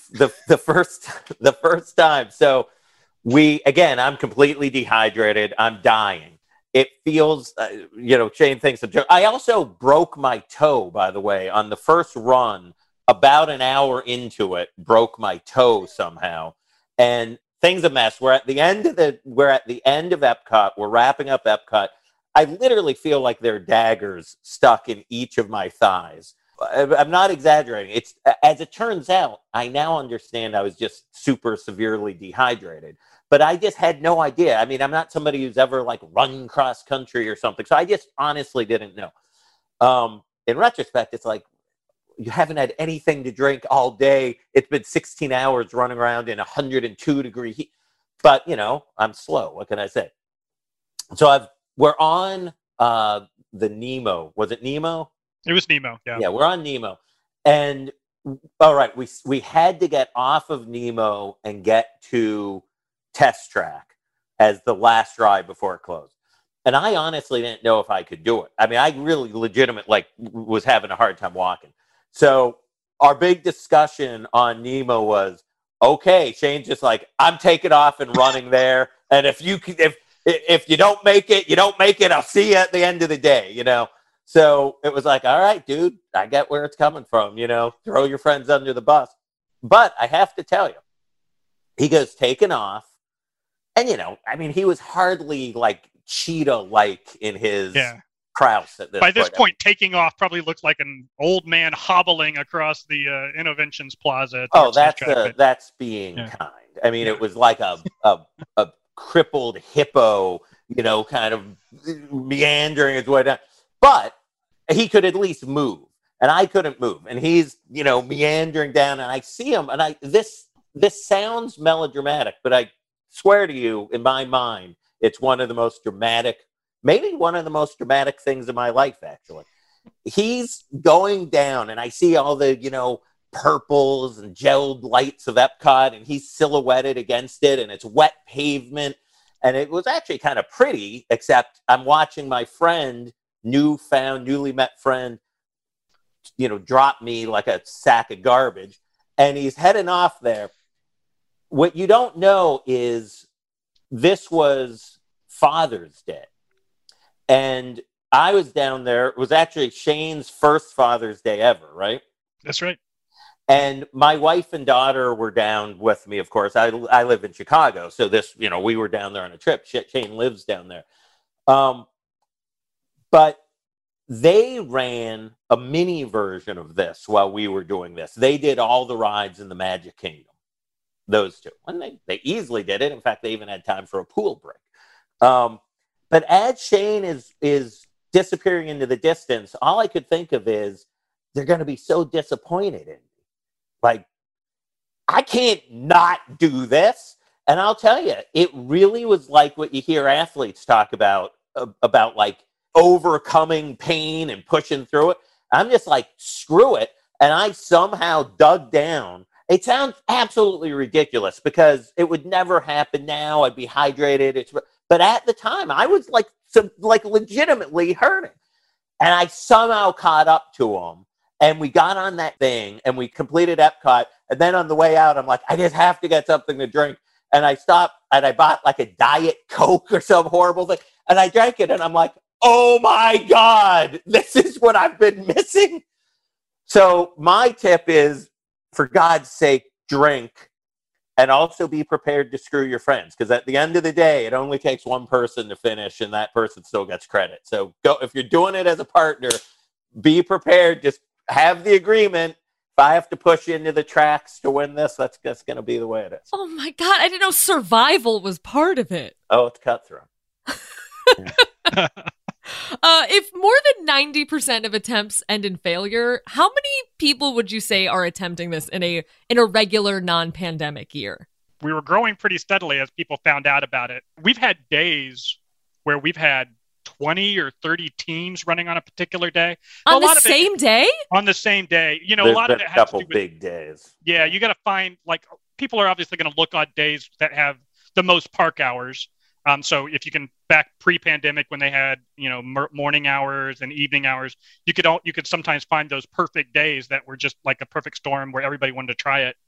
S6: first time. So I'm completely dehydrated. I'm dying. It feels, Shane thinks a joke. I also broke my toe, by the way, on the first run. About an hour into it, broke my toe somehow, and things a mess. We're at the end of Epcot. We're wrapping up Epcot. I literally feel like there are daggers stuck in each of my thighs. I'm not exaggerating. It's, as it turns out, I now understand I was just super severely dehydrated. But I just had no idea. I mean, I'm not somebody who's ever like run cross country or something. So I just honestly didn't know. In retrospect, it's like, you haven't had anything to drink all day. It's been 16 hours running around in 102 degree heat. But, I'm slow. What can I say? So we're on the Nemo. Was it Nemo?
S5: It was Nemo, yeah.
S6: Yeah, we're on Nemo. And, all right, we had to get off of Nemo and get to Test Track as the last ride before it closed. And I honestly didn't know if I could do it. I mean, I really legitimately was having a hard time walking. So our big discussion on Nemo was, okay, Shane's just like, I'm taking off and running there. And if you don't make it, you don't make it. I'll see you at the end of the day, So it was like, all right, dude, I get where it's coming from, throw your friends under the bus. But I have to tell you, he goes taking off. And, he was hardly like cheetah-like in his Krause at this
S5: point. By this point, taking off probably looked like an old man hobbling across the Innovations Plaza.
S6: Oh, that's being kind. I mean, it was like a crippled hippo, kind of meandering his way down. But he could at least move, and I couldn't move. And he's, meandering down, and I see him, and this sounds melodramatic, but I swear to you, in my mind, it's one of the most dramatic, maybe one of the most dramatic things in my life, actually. He's going down, and I see all the, purples and gelled lights of Epcot, and he's silhouetted against it, and it's wet pavement. And it was actually kind of pretty, except I'm watching my friend, newly met friend, drop me like a sack of garbage, and he's heading off there. What you don't know is this was Father's Day. And I was down there. It was actually Shane's first Father's Day ever, right?
S5: That's right.
S6: And my wife and daughter were down with me, of course. I live in Chicago. So we were down there on a trip. Shane lives down there. But they ran a mini version of this while we were doing this. They did all the rides in the Magic Kingdom. Those two. And they easily did it. In fact, they even had time for a pool break. But as Shane is disappearing into the distance, all I could think of is they're going to be so disappointed in me. Like, I can't not do this. And I'll tell you, it really was like what you hear athletes talk about like overcoming pain and pushing through it. I'm just like, screw it. And I somehow dug down. It sounds absolutely ridiculous because it would never happen now. I'd be hydrated. But at the time, I was like legitimately hurting. And I somehow caught up to him. And we got on that thing and we completed Epcot. And then on the way out, I'm like, I just have to get something to drink. And I stopped and I bought like a Diet Coke or some horrible thing. And I drank it and I'm like, oh my God, this is what I've been missing. So my tip is, for God's sake, drink, and also be prepared to screw your friends. Because at the end of the day, it only takes one person to finish and that person still gets credit. So go, if you're doing it as a partner, be prepared. Just have the agreement. If I have to push you into the tracks to win this, that's going to be the way it is.
S1: Oh my God, I didn't know survival was part of it.
S6: Oh, it's cutthroat.
S1: If more than 90% of attempts end in failure, how many people would you say are attempting this in a regular non-pandemic year?
S5: We were growing pretty steadily as people found out about it. We've had days where we've had 20 or 30 teams running on a particular day.
S1: On the same day?
S5: On the same day. You know,
S6: There's
S5: a lot of
S6: been
S5: it
S6: a
S5: has
S6: couple
S5: to do with
S6: big days.
S5: Yeah, you got to find, like, people are obviously going to look on days that have the most park hours. So if you can, back pre-pandemic when they had, you know, morning hours and evening hours, you could sometimes find those perfect days that were just like a perfect storm where everybody wanted to try it.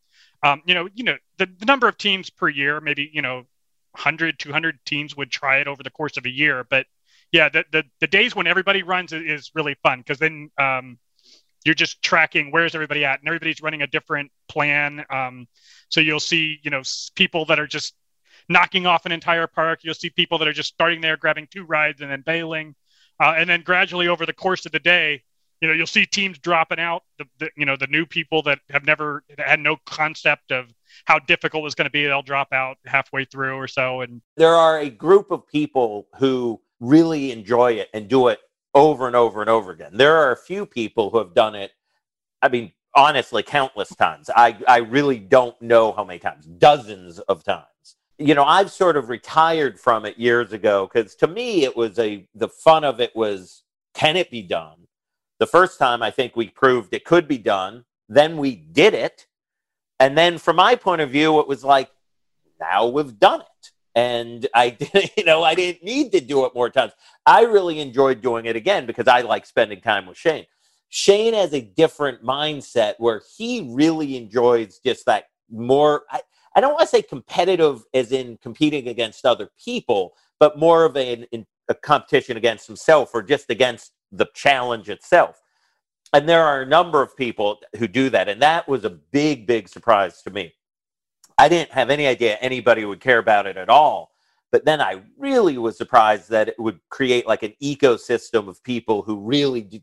S5: The number of teams per year, maybe, 100, 200 teams would try it over the course of a year. But yeah, the days when everybody runs is really fun, because then you're just tracking where's everybody at, and everybody's running a different plan. So you'll see, people that are just knocking off an entire park. You'll see people that are just starting there, grabbing 2 rides and then bailing. And then gradually over the course of the day, you'll see teams dropping out, the new people that had no concept of how difficult it was going to be. They'll drop out halfway through or so. And
S6: there are a group of people who really enjoy it and do it over and over and over again. There are a few people who have done it, I mean, honestly, countless times. I really don't know how many times, dozens of times. I've sort of retired from it years ago, because to me, it was the fun of it was, can it be done? The first time, I think we proved it could be done. Then we did it. And then from my point of view, it was like, now we've done it. And I didn't need to do it more times. I really enjoyed doing it again because I like spending time with Shane. Shane has a different mindset where he really enjoys just that more, I don't want to say competitive as in competing against other people, but more of a competition against himself, or just against the challenge itself. And there are a number of people who do that. And that was a big, big surprise to me. I didn't have any idea anybody would care about it at all. But then I really was surprised that it would create like an ecosystem of people who really do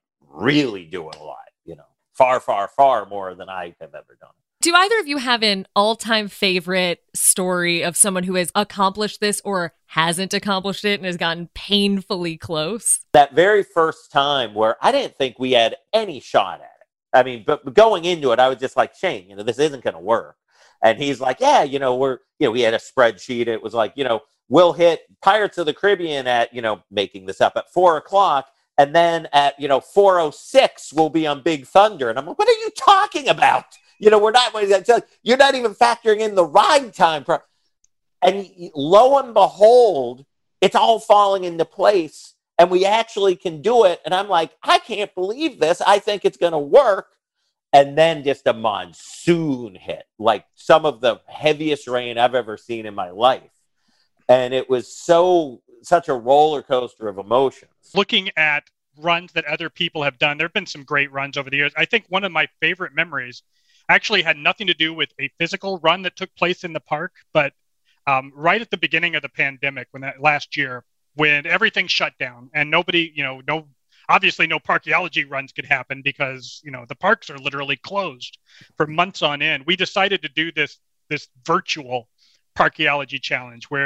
S6: it a lot, far, far, far more than I have ever done.
S1: Do either of you have an all-time favorite story of someone who has accomplished this or hasn't accomplished it and has gotten painfully close?
S6: That very first time where I didn't think we had any shot at it. I mean, but going into it, I was just like, Shane, this isn't going to work. And he's like, yeah, we had a spreadsheet. It was like, we'll hit Pirates of the Caribbean at, making this up, at 4:00. And then at, 4:06, we'll be on Big Thunder. And I'm like, what are you talking about? You're not even factoring in the ride time. And lo and behold, it's all falling into place and we actually can do it. And I'm like, I can't believe this. I think it's going to work. And then just a monsoon hit, like some of the heaviest rain I've ever seen in my life. And it was such a roller coaster of emotions.
S5: Looking at runs that other people have done, there have been some great runs over the years. I think one of my favorite memories actually had nothing to do with a physical run that took place in the park, but right at the beginning of the pandemic, last year, when everything shut down and nobody, obviously no parkeology runs could happen because, the parks are literally closed for months on end. We decided to do this virtual parkeology challenge where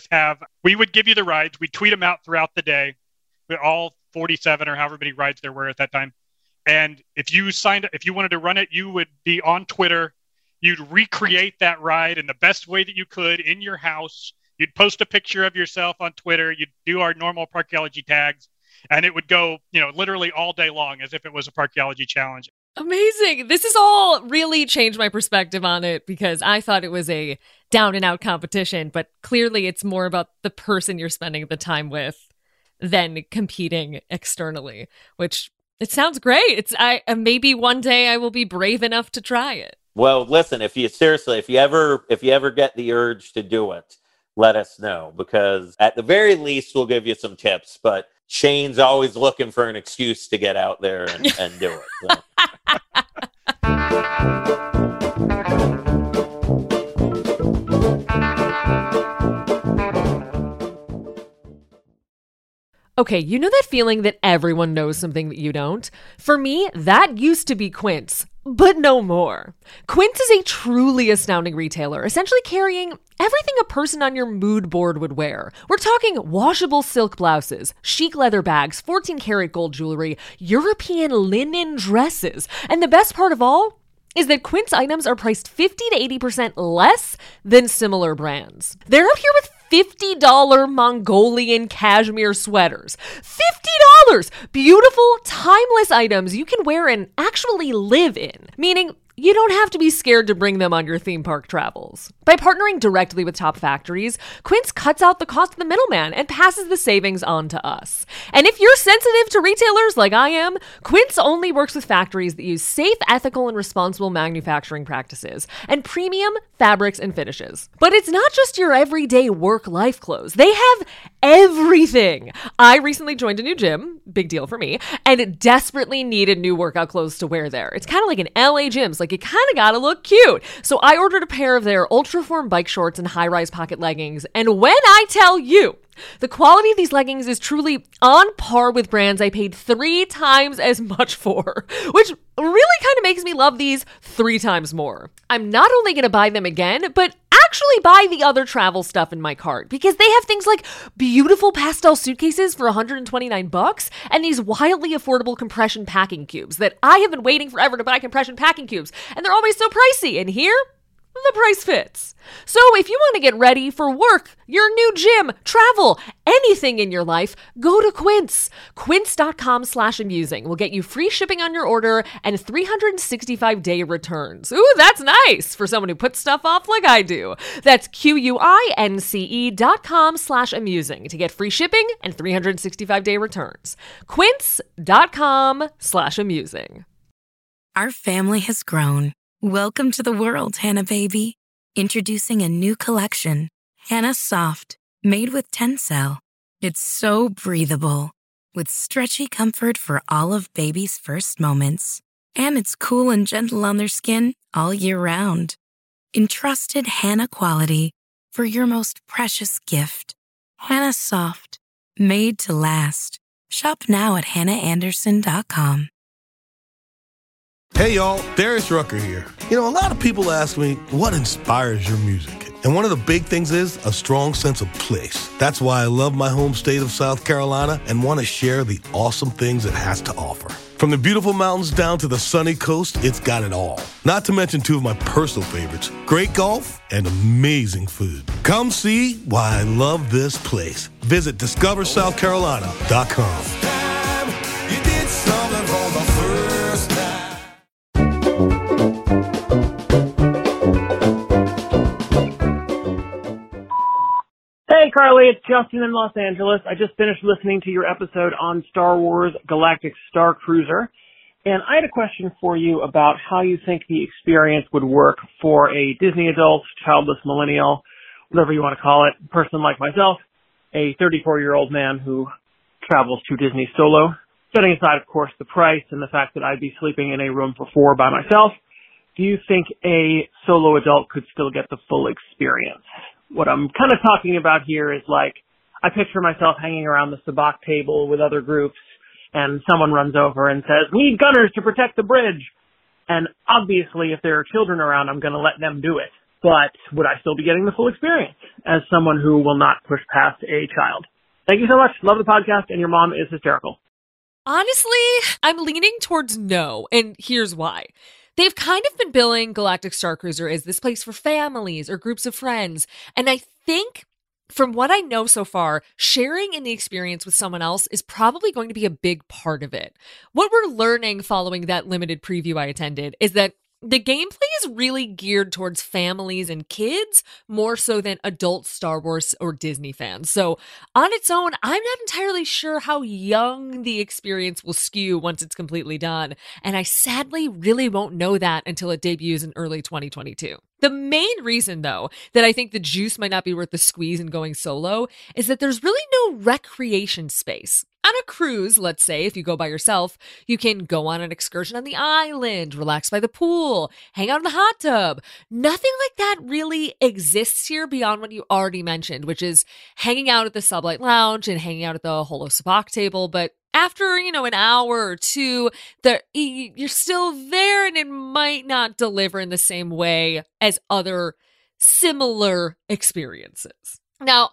S5: we would give you the rides, we tweet them out throughout the day, with all 47 or however many rides there were at that time. And if you wanted to run it, you would be on Twitter. You'd recreate that ride in the best way that you could in your house. You'd post a picture of yourself on Twitter. You'd do our normal parkeology tags. And it would go, literally all day long as if it was a parkeology challenge.
S1: Amazing. This has all really changed my perspective on it because I thought it was a down and out competition, but clearly it's more about the person you're spending the time with than competing externally, which It sounds great. Maybe one day I will be brave enough to try it.
S6: Well, listen, if you ever get the urge to do it, let us know, because at the very least we'll give you some tips. But Shane's always looking for an excuse to get out there and do it. So.
S1: Okay, you know that feeling that everyone knows something that you don't? For me, that used to be Quince, but no more. Quince is a truly astounding retailer, essentially carrying everything a person on your mood board would wear. We're talking washable silk blouses, chic leather bags, 14-karat gold jewelry, European linen dresses, and the best part of all is that Quince items are priced 50 to 80% less than similar brands. They're out here with $50 Mongolian cashmere sweaters. $50! Beautiful, timeless items you can wear and actually live in. Meaning, you don't have to be scared to bring them on your theme park travels. By partnering directly with top factories, Quince cuts out the cost of the middleman and passes the savings on to us. And if you're sensitive to retailers like I am, Quince only works with factories that use safe, ethical, and responsible manufacturing practices and premium fabrics and finishes. But it's not just your everyday work-life clothes. They have everything. I recently joined a new gym, big deal for me, and desperately needed new workout clothes to wear there. It's kind of like an LA gym, so you kind of gotta look cute. So I ordered a pair of their Ultraform bike shorts and high-rise pocket leggings, and when I tell you, the quality of these leggings is truly on par with brands I paid 3 times as much for, which really kind of makes me love these 3 times more. I'm not only going to buy them again, but actually buy the other travel stuff in my cart, because they have things like beautiful pastel suitcases for $129 and these wildly affordable compression packing cubes that I have been waiting forever to buy compression packing cubes, and they're always so pricey. And here, the price fits. So if you want to get ready for work, your new gym, travel, anything in your life, go to Quince. Quince.com/amusing will get you free shipping on your order and 365-day returns. Ooh, that's nice for someone who puts stuff off like I do. That's QUINCE.com/amusing to get free shipping and 365-day returns. Quince.com/amusing.
S2: Our family has grown. Welcome to the world, Hannah baby. Introducing a new collection, Hannah Soft, made with Tencel. It's so breathable, with stretchy comfort for all of baby's first moments. And it's cool and gentle on their skin all year round. Entrusted Hannah quality for your most precious gift. Hannah Soft, made to last. Shop now at hannahanderson.com.
S3: Hey y'all, Darius Rucker here. You know, a lot of people ask me, what inspires your music? And one of the big things is a strong sense of place. That's why I love my home state of South Carolina and want to share the awesome things it has to offer. From the beautiful mountains down to the sunny coast, it's got it all. Not to mention 2 of my personal favorites, great golf and amazing food. Come see why I love this place. Visit discoversouthcarolina.com.
S7: Hey, Carly, it's Justin in Los Angeles. I just finished listening to your episode on Star Wars Galactic Star Cruiser, and I had a question for you about how you think the experience would work for a Disney adult, childless millennial, whatever you want to call it, person like myself, a 34-year-old man who travels to Disney solo. Setting aside, of course, the price and the fact that I'd be sleeping in a room for 4 by myself, do you think a solo adult could still get the full experience? What I'm kind of talking about here is like, I picture myself hanging around the sabacc table with other groups, and someone runs over and says, "We need gunners to protect the bridge." And obviously, if there are children around, I'm going to let them do it. But would I still be getting the full experience as someone who will not push past a child? Thank you so much. Love the podcast, and your mom is hysterical.
S1: Honestly, I'm leaning towards no, and here's why. They've kind of been billing Galactic Star Cruiser as this place for families or groups of friends. And I think, from what I know so far, sharing in the experience with someone else is probably going to be a big part of it. What we're learning following that limited preview I attended is that the gameplay is really geared towards families and kids more so than adult Star Wars or Disney fans. So on its own, I'm not entirely sure how young the experience will skew once it's completely done. And I sadly really won't know that until it debuts in early 2022. The main reason, though, that I think the juice might not be worth the squeeze in going solo is that there's really no recreation space. On a cruise, let's say, if you go by yourself, you can go on an excursion on the island, relax by the pool, hang out in the hot tub. Nothing like that really exists here beyond what you already mentioned, which is hanging out at the Sublight Lounge and hanging out at the Holo Sabacc table. But after, an hour or two, you're still there and it might not deliver in the same way as other similar experiences. Now,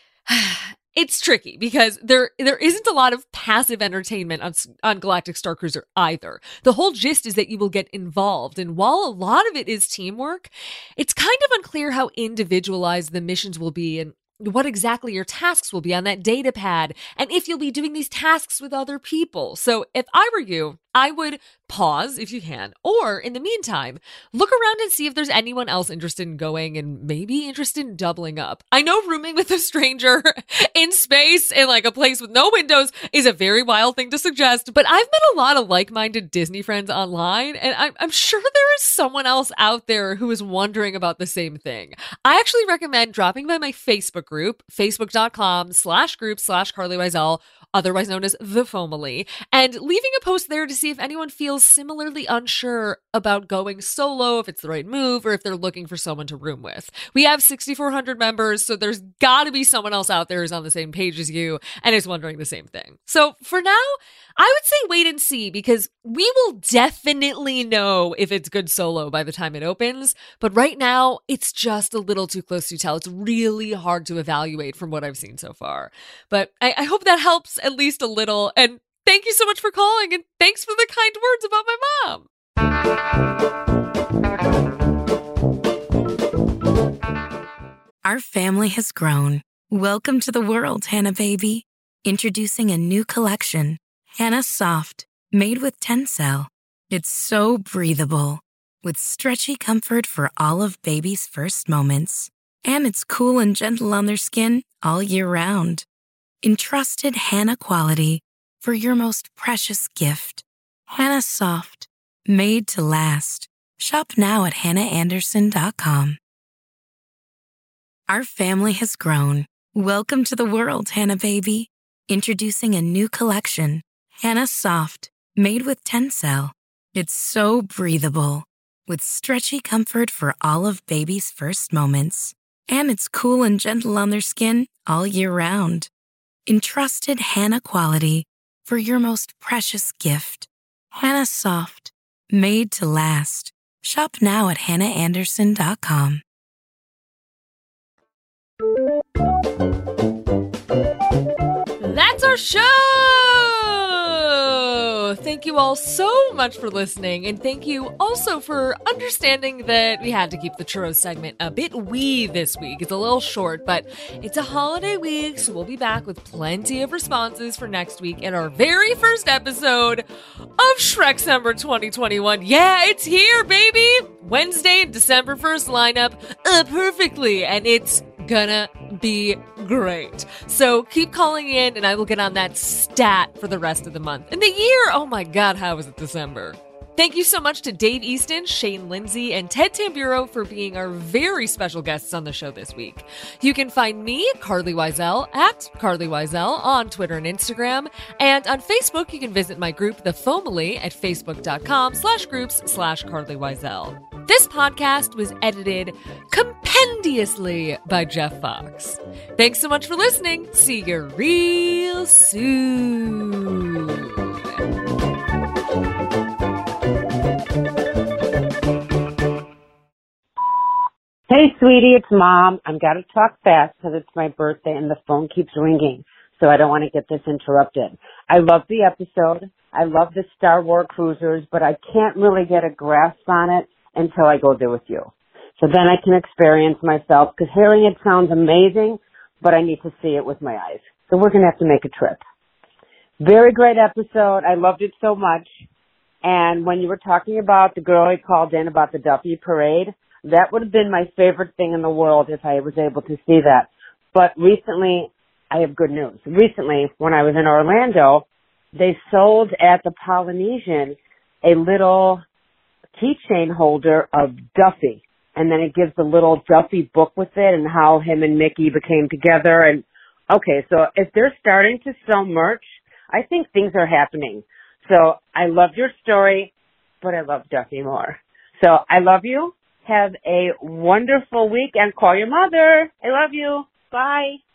S1: it's tricky because there isn't a lot of passive entertainment on Galactic Star Cruiser either. The whole gist is that you will get involved, and while a lot of it is teamwork, it's kind of unclear how individualized the missions will be and what exactly your tasks will be on that data pad, and if you'll be doing these tasks with other people. So if I were you, I would pause if you can, or in the meantime, look around and see if there's anyone else interested in going and maybe interested in doubling up. I know rooming with a stranger in space in like a place with no windows is a very wild thing to suggest, but I've met a lot of like-minded Disney friends online, and I'm sure there is someone else out there who is wondering about the same thing. I actually recommend dropping by my Facebook group, facebook.com/group/Carly Wiesel, otherwise known as The Family, and leaving a post there to see if anyone feels similarly unsure about going solo, if it's the right move, or if they're looking for someone to room with. We have 6,400 members, so there's gotta be someone else out there who's on the same page as you and is wondering the same thing. So for now, I would say wait and see, because we will definitely know if it's good solo by the time it opens, but right now, it's just a little too close to tell. It's really hard to evaluate from what I've seen so far. But I hope that helps at least a little, and thank you so much for calling, and thanks for the kind words about my mom.
S2: Our family has grown. Welcome to the world, Hannah baby. Introducing a new collection, Hannah Soft, made with Tencel. It's so breathable, with stretchy comfort for all of baby's first moments. And it's cool and gentle on their skin all year round. Entrusted Hannah quality for your most precious gift. Hannah Soft, made to last. Shop now at hannahanderson.com. Our family has grown. Welcome to the world, Hannah baby. Introducing a new collection, Hannah Soft, made with Tencel. It's so breathable, with stretchy comfort for all of baby's first moments. And it's cool and gentle on their skin all year round. Entrusted Hannah quality for your most precious gift. Hannah Soft, made to last. Shop now at hannahanderson.com.
S1: That's our show! Thank you all so much for listening, and thank you also for understanding that we had to keep the churros segment a bit wee this week. It's a little short, but it's a holiday week, so we'll be back with plenty of responses for next week in our very first episode of Shrekcember 2021. Yeah, it's here, baby! Wednesday, December 1st lineup perfectly, and it's gonna be great. So keep calling in and I will get on that stat for the rest of the month. And the year, oh my God, how is it December? Thank you so much to Dave Easton, Shane Lindsay, and Ted Tamburo for being our very special guests on the show this week. You can find me, Carly Wiesel, at Carly Wiesel on Twitter and Instagram. And on Facebook, you can visit my group, The Family, at facebook.com/groups/Carly Wiesel. This podcast was edited compendiously by Jeff Fox. Thanks so much for listening. See you real soon.
S8: Hey, sweetie, it's Mom. I've got to talk fast because it's my birthday and the phone keeps ringing, so I don't want to get this interrupted. I love the episode. I love the Star Wars cruisers, but I can't really get a grasp on it until I go there with you. So then I can experience myself, because hearing it sounds amazing, but I need to see it with my eyes. So we're going to have to make a trip. Very great episode. I loved it so much. And when you were talking about the girl who called in about the Duffy Parade, that would have been my favorite thing in the world if I was able to see that. But recently, I have good news. Recently, when I was in Orlando, they sold at the Polynesian a little keychain holder of Duffy. And then it gives a little Duffy book with it and how him and Mickey became together. And okay, so if they're starting to sell merch, I think things are happening. So I love your story, but I love Duffy more. So I love you. Have a wonderful week and call your mother. I love you. Bye.